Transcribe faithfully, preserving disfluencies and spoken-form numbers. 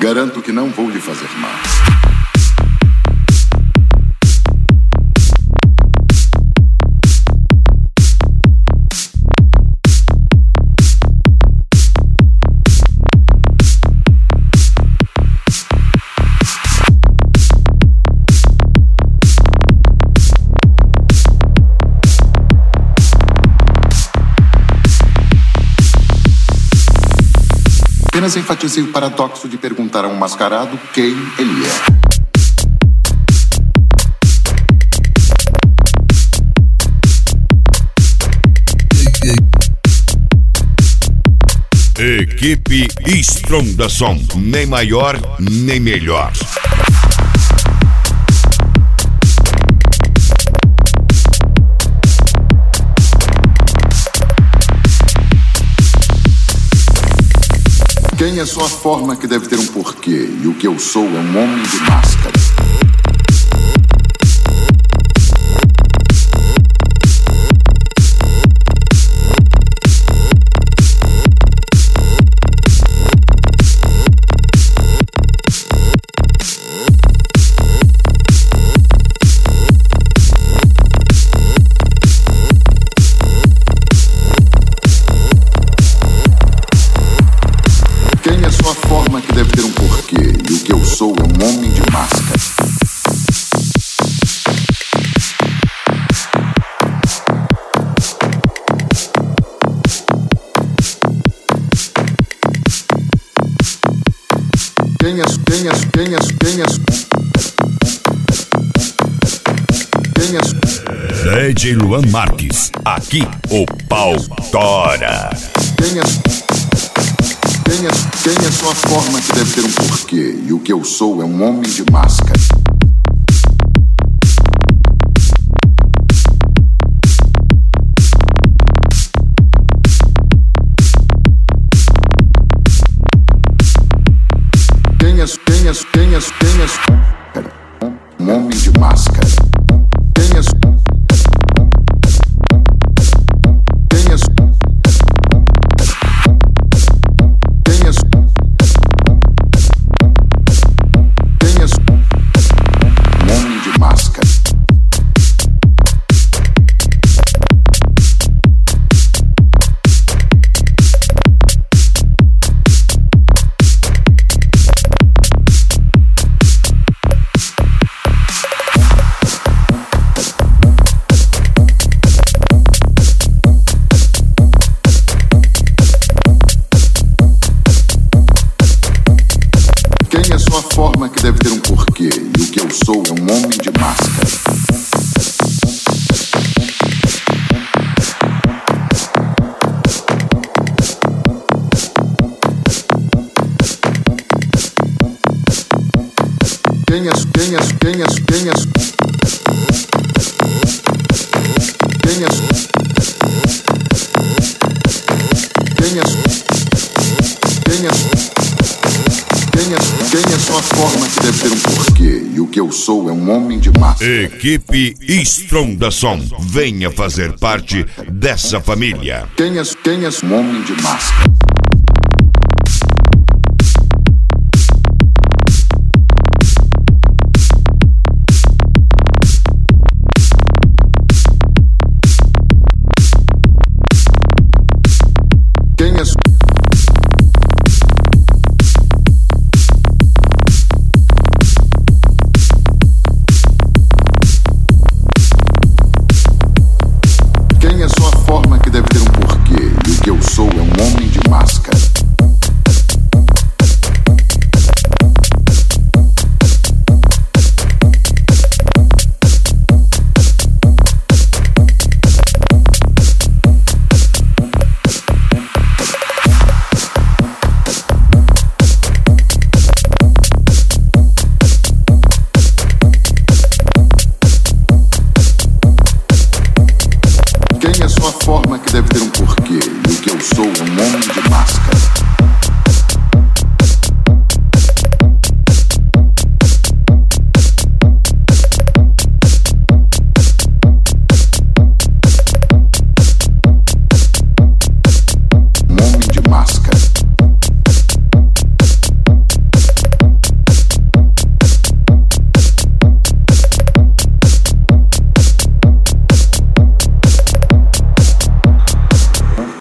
Garanto que não vou lhe fazer mal. Apenas enfatizei o paradoxo de perguntar a um mascarado quem ele é. Equipe Strondação, nem maior nem melhor. Quem é só a forma que deve ter um porquê, e o que eu sou é um homem de máscara. Sua forma que deve ter um porquê, e o que eu sou é um homem de máscara. Quem é, quem é, quem é, quem é, quem é, D J Luan Marques, aqui o pau tora. Quem é, Quem é, quem é só a forma que deve ter um porquê, e o que eu sou é um homem de máscara. Quem é, quem é, quem é, quem é um homem de máscara. Quem é, quem é, a forma que deve ter um porquê, e o que eu sou é um homem de máscara. Quem é, quem é, quem é, quem é, quem é, quem é, quem é, Quem é, quem é só a forma que deve ter um porquê, e o que eu sou é um homem de máscara. Equipe Strondação, venha fazer parte dessa família. Quem é, quem é um homem de máscara.